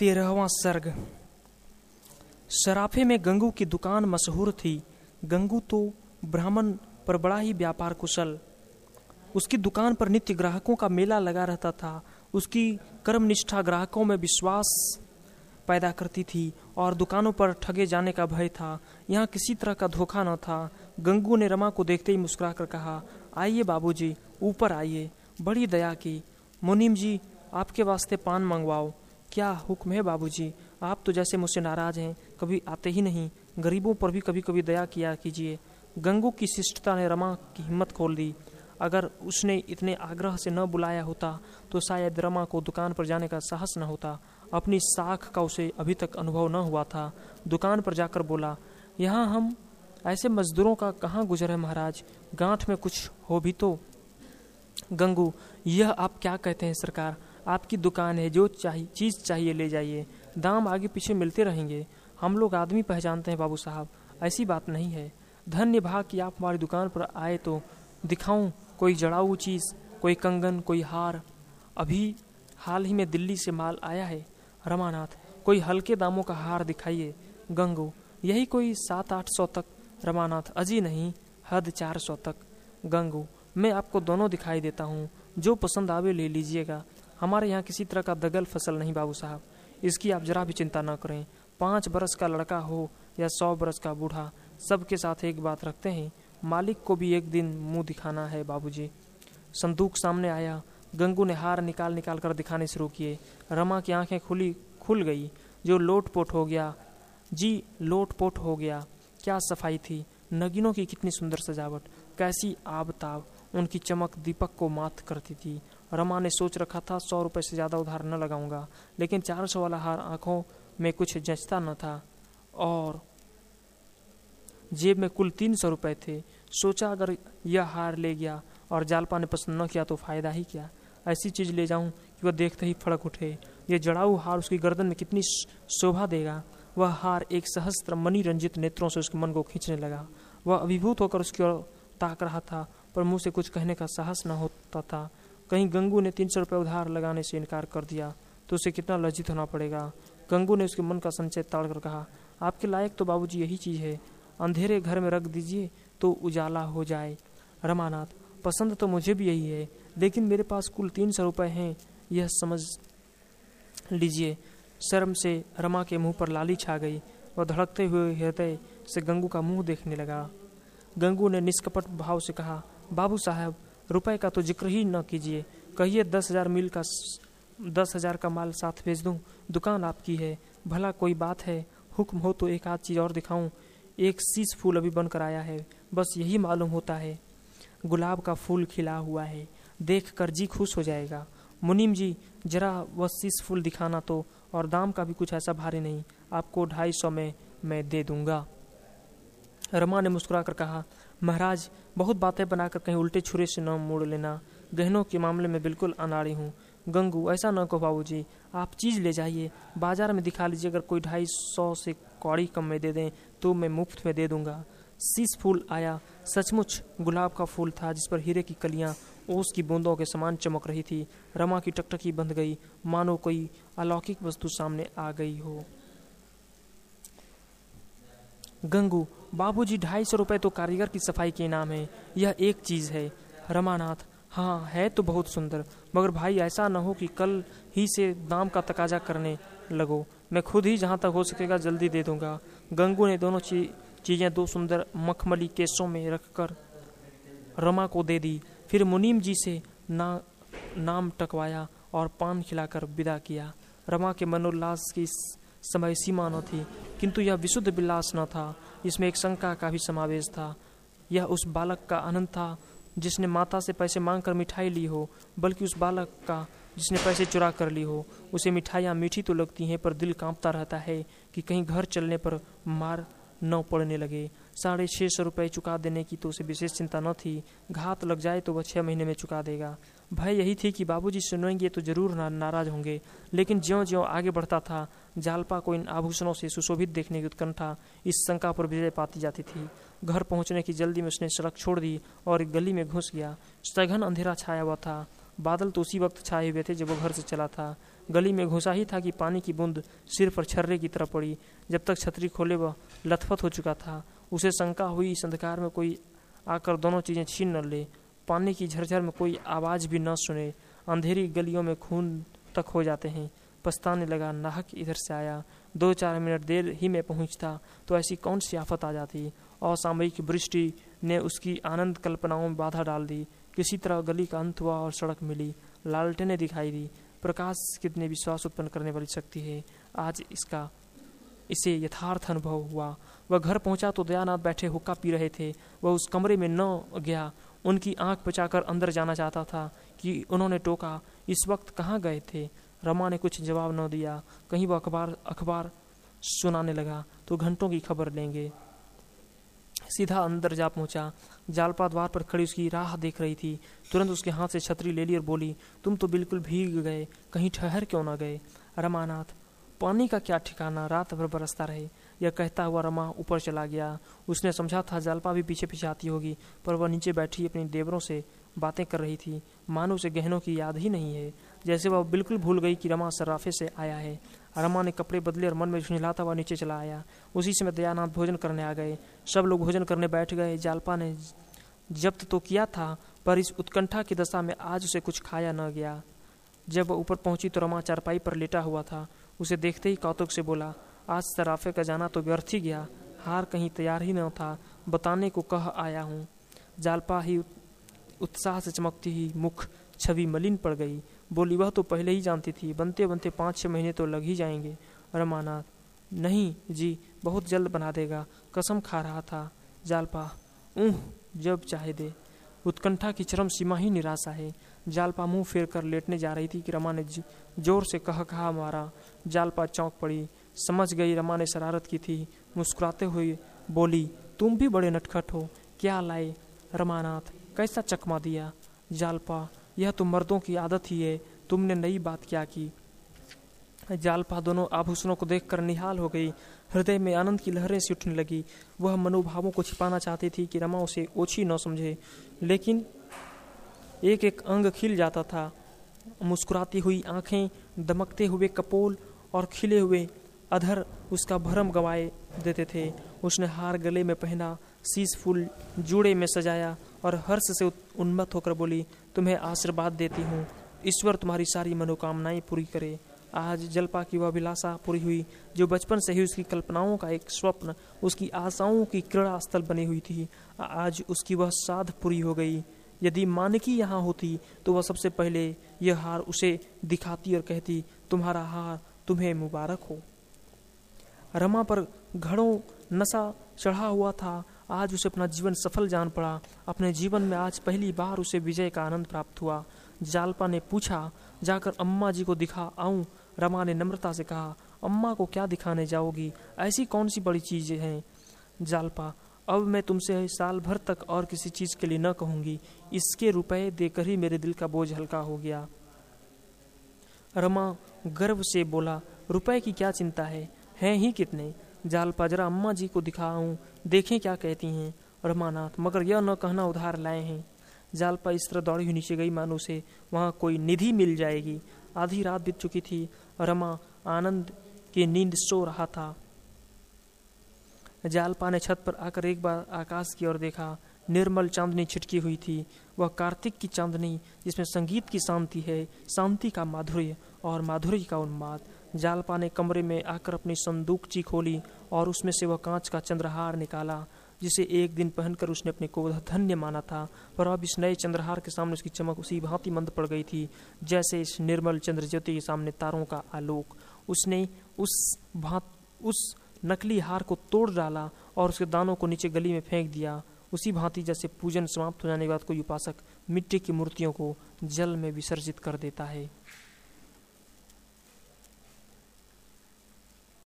13वां सर्ग। सराफे में गंगू की दुकान मशहूर थी। गंगू तो ब्राह्मण पर बड़ा ही व्यापार कुशल। उसकी दुकान पर नित्य ग्राहकों का मेला लगा रहता था। उसकी कर्मनिष्ठा ग्राहकों में विश्वास पैदा करती थी और दुकानों पर ठगे जाने का भय था। यहाँ किसी तरह का धोखा न था। गंगू ने रमा को देखते ही मुस्कुरा कर कहा, आइए बाबूजी, ऊपर आइए। बड़ी दया की। मुनीम जी, आपके वास्ते पान मंगवाओ। क्या हुक्म है बाबूजी? आप तो जैसे मुझसे नाराज हैं, कभी आते ही नहीं। गरीबों पर भी कभी कभी दया किया कीजिए। गंगू की शिष्टता ने रमा की हिम्मत खोल दी। अगर उसने इतने आग्रह से न बुलाया होता तो शायद रमा को दुकान पर जाने का साहस न होता। अपनी साख का उसे अभी तक अनुभव न हुआ था। दुकान पर जाकर बोला, यहाँ हम ऐसे मजदूरों का कहाँ गुजर है महाराज, गांठ में कुछ हो भी तो। गंगू, यह आप क्या कहते हैं सरकार? आपकी दुकान है, जो चीज चाहिए ले जाइए, दाम आगे पीछे मिलते रहेंगे। हम लोग आदमी पहचानते हैं बाबू साहब, ऐसी बात नहीं है। धन्य भाग कि आप हमारी दुकान पर आए तो दिखाऊं कोई जड़ाऊ चीज, कोई कंगन, कोई हार। अभी हाल ही में दिल्ली से माल आया है। रमानाथ, कोई हल्के दामों का हार दिखाइए। गंगू, यही कोई 700-800 तक। रमानाथ, अजी नहीं, हद 400 तक। गंगू, मैं आपको दोनों दिखाई देता हूँ, जो पसंद आवे ले लीजिएगा। हमारे यहाँ किसी तरह का दगल फसल नहीं बाबू साहब, इसकी आप जरा भी चिंता न करें। 5 बरस का लड़का हो या 100 बरस का बूढ़ा, सबके साथ एक बात रखते हैं, मालिक को भी एक दिन मुंह दिखाना है बाबूजी। संदूक सामने आया। गंगू ने हार निकाल निकाल कर दिखाने शुरू किए। रमा की आंखें खुल गई। जो लोटपोट हो गया जी, लोटपोट हो गया। क्या सफाई थी, नगीनों की कितनी सुंदर सजावट, कैसी आबताब, उनकी चमक दीपक को मात करती थी। रमा ने सोच रखा था 100 रुपए से ज्यादा उधार न लगाऊंगा, लेकिन 400 वाला हार आंखों में कुछ जचता न था और जेब में कुल 300 रुपए थे। सोचा अगर यह हार ले गया और जालपा ने पसंद न किया तो फायदा ही क्या। ऐसी चीज ले जाऊं कि वह देखते ही फड़क उठे। यह जड़ाऊ हार उसकी गर्दन में कितनी शोभा देगा। वह हार एक सहस्त्र मणि रंजित नेत्रों से उसके मन को खींचने लगा। वह अभिभूत होकर उसकी ओर ताक रहा था, पर मुंह से कुछ कहने का साहस न होता था। कहीं गंगू ने 300 रुपये उधार लगाने से इनकार कर दिया तो उसे कितना लज्जित होना पड़ेगा। गंगू ने उसके मन का संचय ताड़ कर कहा, आपके लायक तो बाबूजी यही चीज है, अंधेरे घर में रख दीजिए तो उजाला हो जाए। रमानाथ, पसंद तो मुझे भी यही है, लेकिन मेरे पास कुल 300 रुपये हैं, यह समझ लीजिए। शर्म से रमा के मुंह पर लाली छा गई। वह धड़कते हुए हृदय से गंगू का मुंह देखने लगा। गंगू ने निष्कपट भाव से कहा, बाबू साहब, रुपए का तो जिक्र ही न कीजिए। कहिए 10,000 का माल साथ भेज दूं। दुकान आपकी है, भला कोई बात है। हुक्म हो तो एक आध चीज और दिखाऊं। एक शीश फूल अभी बनकर आया है, बस यही मालूम होता है। गुलाब का फूल खिला हुआ है, देख कर जी खुश हो जाएगा। मुनीम जी, जरा वह शीश फूल दिखाना तो, और दाम का भी कुछ ऐसा भारी नहीं, आपको 250 में मैं दे दूंगा। रमा ने मुस्कुरा कर कहा, महाराज, बहुत बातें बनाकर कहीं उल्टे छुरे से न मोड़ लेना। गहनों के मामले में बिल्कुल अनाड़ी हूँ। गंगू, ऐसा न कहो बाबूजी, आप चीज ले जाइए, बाजार में दिखा लीजिए। अगर कोई 250 से कौड़ी कम में दे दें तो मैं मुफ्त में दे दूंगा। शीश फूल आया। सचमुच गुलाब का फूल था, जिस पर हीरे की कलियां ओस की बूंदों के समान चमक रही थी। रमा की टकटकी बंध गई, मानो कोई अलौकिक वस्तु सामने आ गई हो। गंगू, बाबूजी 250 रुपए तो कारीगर की सफाई के इनाम है, यह एक चीज है। रमानाथ, हाँ है तो बहुत सुंदर, मगर भाई ऐसा न हो कि कल ही से दाम का तकाजा करने लगो। मैं खुद ही जहाँ तक हो सकेगा जल्दी दे दूंगा। गंगू ने दोनों चीजें 2 सुंदर मखमली केसों में रखकर रमा को दे दी। फिर मुनीम जी से नाम टकवाया और पान खिलाकर विदा किया। रमा के मनोल्लास की समय सीमा न थी, किंतु यह विशुद्ध विलास न था, इसमें एक शंका का भी समावेश था। यह उस बालक का आनंद था जिसने माता से पैसे मांगकर मिठाई ली हो, बल्कि उस बालक का जिसने पैसे चुरा कर ली हो। उसे मिठाइयाँ मीठी तो लगती हैं, पर दिल कांपता रहता है कि कहीं घर चलने पर मार न पड़ने लगे। 650 रुपये चुका देने की तो उसे विशेष चिंता न थी, घात लग जाए तो वह 6 महीने में चुका देगा। भय यही थी कि बाबूजी सुनेंगे तो जरूर नाराज होंगे, लेकिन ज्यों ज्यों आगे बढ़ता था, जालपा को इन आभूषणों से सुशोभित देखने की उत्कंठा इस शंका पर विजय पाती जाती थी। घर पहुंचने की जल्दी में उसने सड़क छोड़ दी और एक गली में घुस गया। सघन अंधेरा छाया हुआ था। बादल तो उसी वक्त छाए हुए थे जब वो घर से चला था। गली में घुसा ही था कि पानी की बूंद सिर पर छर्रे की तरह पड़ी। जब तक छतरी खोले वह लथपथ हो चुका था। उसे शंका हुई इस अंधकार में कोई आकर दोनों चीजें छीन न ले, पानी की झरझर में कोई आवाज भी न सुने। अंधेरी गलियों में खून तक हो जाते हैं। पछताने लगा, नाहक इधर से आया। 2-4 मिनट देर ही में पहुंचता तो ऐसी कौन सी आफत आ जाती। असामयिक वृष्टि ने उसकी आनंद कल्पनाओं में बाधा डाल दी। किसी तरह गली का अंत हुआ और सड़क मिली। लालटेनें दिखाई दी। प्रकाश कितने विश्वास उत्पन्न करने वाली शक्ति है। आज इसे यथार्थ अनुभव हुआ। वह घर पहुंचा तो दयानाथ बैठे हुक्का पी रहे थे। वह उस कमरे में न गया। उनकी आंख बचाकर अंदर जाना चाहता था कि उन्होंने टोका, इस वक्त कहाँ गए थे। रमा ने कुछ जवाब न दिया। कहीं वह अखबार सुनाने लगा तो घंटों की खबर लेंगे। सीधा अंदर जा पहुंचा। जालपा द्वार पर खड़ी उसकी राह देख रही थी। तुरंत उसके हाथ से छतरी ले ली और बोली, तुम तो बिल्कुल भीग गए, कहीं ठहर क्यों न गए। रमानाथ, पानी का क्या ठिकाना, रात भर बरसता रहे। यह कहता हुआ रमा ऊपर चला गया। उसने समझा था जालपा भी पीछे पीछे आती होगी, पर वह नीचे बैठी अपनी देवरों से बातें कर रही थी। मानो उसे गहनों की याद ही नहीं है, जैसे वह बिल्कुल भूल गई कि रमा सर्राफे से आया है। रमा ने कपड़े बदले और मन में झुंझलाता हुआ नीचे चला आया। उसी समय दयानाथ भोजन करने आ गए। सब लोग भोजन करने बैठ गए। जालपा ने जब्त तो किया था, पर इस उत्कंठा की दशा में आज उसे कुछ खाया न गया। जब वह ऊपर पहुंची तो रमा चारपाई पर लेटा हुआ था। उसे देखते ही कौतुक से बोला, आज सराफे का जाना तो व्यर्थ ही गया। हार कहीं तैयार ही न था, बताने को कह आया हूँ। जालपा ही उत्साह से चमकती ही मुख छवि मलिन पड़ गई। बोली, वह तो पहले ही जानती थी, बनते बनते 5-6 महीने तो लग ही जाएंगे। रमानाथ, नहीं जी, बहुत जल्द बना देगा, कसम खा रहा था। जालपा, जब चाहे दे। उत्कंठा की चरम सीमा ही निराशा है। जालपा मुंह फेर कर लेटने जा रही थी कि रमा ने जोर से कहा मारा। जालपा चौंक पड़ी, समझ गई रमा ने शरारत की थी। मुस्कुराते हुए बोली, तुम भी बड़े नटखट हो, क्या लाए। रमानाथ, कैसा चकमा दिया। जालपा, यह तो मर्दों की आदत ही है, तुमने नई बात क्या की। जालपा दोनों आभूषणों को देखकर निहाल हो गई। हृदय में आनंद की लहरें सी उठने लगी। वह मनोभावों को छिपाना चाहती थी कि रमा उसे ओछी न समझे, लेकिन एक एक अंग खिल जाता था। मुस्कुराती हुई आंखें, दमकते हुए कपोल और खिले हुए अधर उसका भरम गवाए देते थे। उसने हार गले में पहना, शीश फूल जूड़े में सजाया और हर्ष से उन्मत्त होकर बोली, तुम्हें आशीर्वाद देती हूँ, ईश्वर तुम्हारी सारी मनोकामनाएं पूरी करे। आज जलपा की वह अभिलाषा पूरी हुई जो बचपन से ही उसकी कल्पनाओं का एक स्वप्न, उसकी आशाओं की क्रीड़ा स्थल बनी हुई थी। आज उसकी वह साध पूरी हो गई। यदि मानकी यहाँ होती तो वह सबसे पहले यह हार उसे दिखाती और कहती, तुम्हारा हार तुम्हें मुबारक हो। रमा पर घड़ों नशा चढ़ा हुआ था। आज उसे अपना जीवन सफल जान पड़ा। अपने जीवन में आज पहली बार उसे विजय का आनंद प्राप्त हुआ। जालपा ने पूछा, जाकर अम्मा जी को दिखा आऊं। रमा ने नम्रता से कहा, अम्मा को क्या दिखाने जाओगी, ऐसी कौन सी बड़ी चीजें हैं। जालपा, अब मैं तुमसे साल भर तक और किसी चीज के लिए न कहूंगी, इसके रुपए देकर ही मेरे दिल का बोझ हल्का हो गया। रमा गर्व से बोला, रुपए की क्या चिंता है, हैं ही कितने। जालपा, जरा अम्मा जी को दिखाऊं, देखें क्या कहती हैं। रमानाथ, मगर यह न कहना उधार लाए हैं। जालपा इस तरह दौड़ी हुई नीचे गई मानो से वहां कोई निधि मिल जाएगी। आधी रात बीत चुकी थी। रमा आनंद की नींद सो रहा था। जालपा ने छत पर आकर एक बार आकाश की ओर देखा। निर्मल चांदनी छिटकी हुई थी। वह कार्तिक की चांदनी जिसमें संगीत की शांति है, शांति का माधुर्य और माधुर्य का उन्माद। जालपा ने कमरे में आकर अपनी संदूकची खोली और उसमें से वह कांच का चंद्रहार निकाला जिसे एक दिन पहनकर उसने अपने को धन्य माना था, पर अब इस नए चंद्रहार के सामने उसकी चमक उसी भांति मंद पड़ गई थी जैसे इस निर्मल चंद्र ज्योति के सामने तारों का आलोक। उसने उस नकली हार को तोड़ डाला और उसके दानों को नीचे गली में फेंक दिया, उसी भांति जैसे पूजन समाप्त हो जाने के बाद कोई उपासक मिट्टी की मूर्तियों को जल में विसर्जित कर देता है।